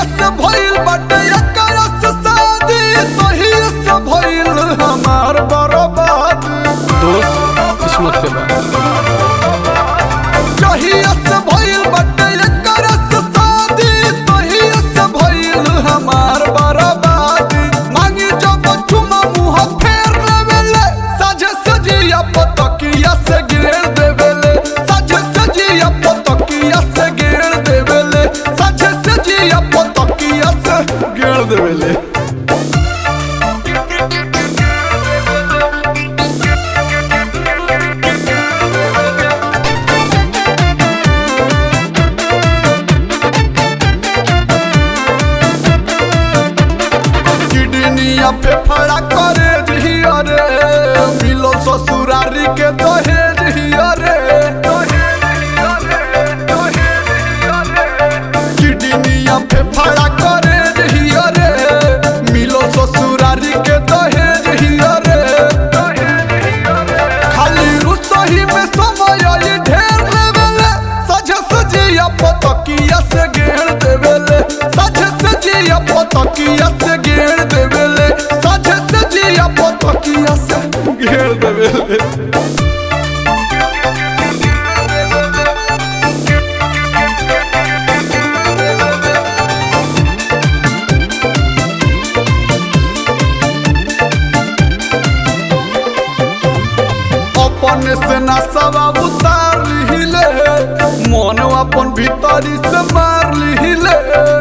जहिया से भइल बाटे एकरा से शादी तहिया से भइल हमार बर्बाद। दोस्त किस्मत के बात। जहिया से भइल बाटे एकरा से शादी तहिया से भइल हमार बर्बाद। मांगी जब चुमा मुँह फेर लेवेले साझे सजिया पतकिया से गिर देवेले साझे सजिया पतकिया से गिर देवेले साझे सजिया पतकिया से गिर देवेले। फेफड़ा करे जिया रे मिलो ससुरारी के दहेज हिया रे किडनिया फेफड़ा करे जिया रे मिलो ससुरारी के दहेज हिया रे। खाली रुसही में समय आई ढेर लेवेले साझे सजिया पतकिया से घेर देवेले साझे सजिया पतकिया से घेर देवेले साझे सजिया पतकिया से घेर देवेले। अपने से ना सवा उतार लिहिले मन अपन भीतरी से मार लिहिले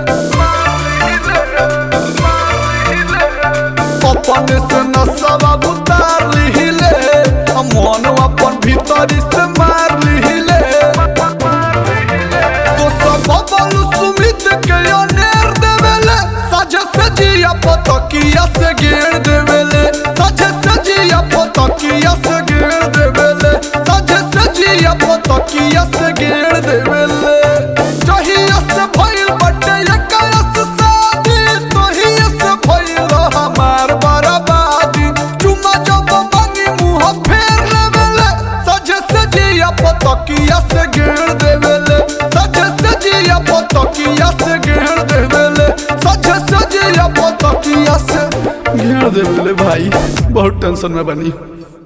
अपने से न सवा उतार लिहिले मन अपन भीतरी से मार लिहिले। तो सब बबलू सुमित के अनेर देवेले साझे सजिया पतकिया से गिर देवेले साझे सजिया पतकिया से गिर देवेले साझे सजिया पतकिया से गिर देवेले। जहिया से भइल बाटे एकरा से शादी तहिया से भइल हमार बर्बादी। चुमा जब मांगी मुँह फेर लेवेले साझे सजिया पतकिया से गिर देवेले साझे सजिया पतकिया से गिर देवेले साझे सजिया पतकिया से घेर देवेले। भाई बहुत टेंशन में बनी।